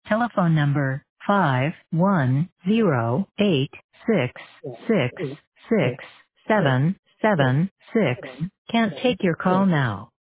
Telephone number 51086667776. Can't take your call now.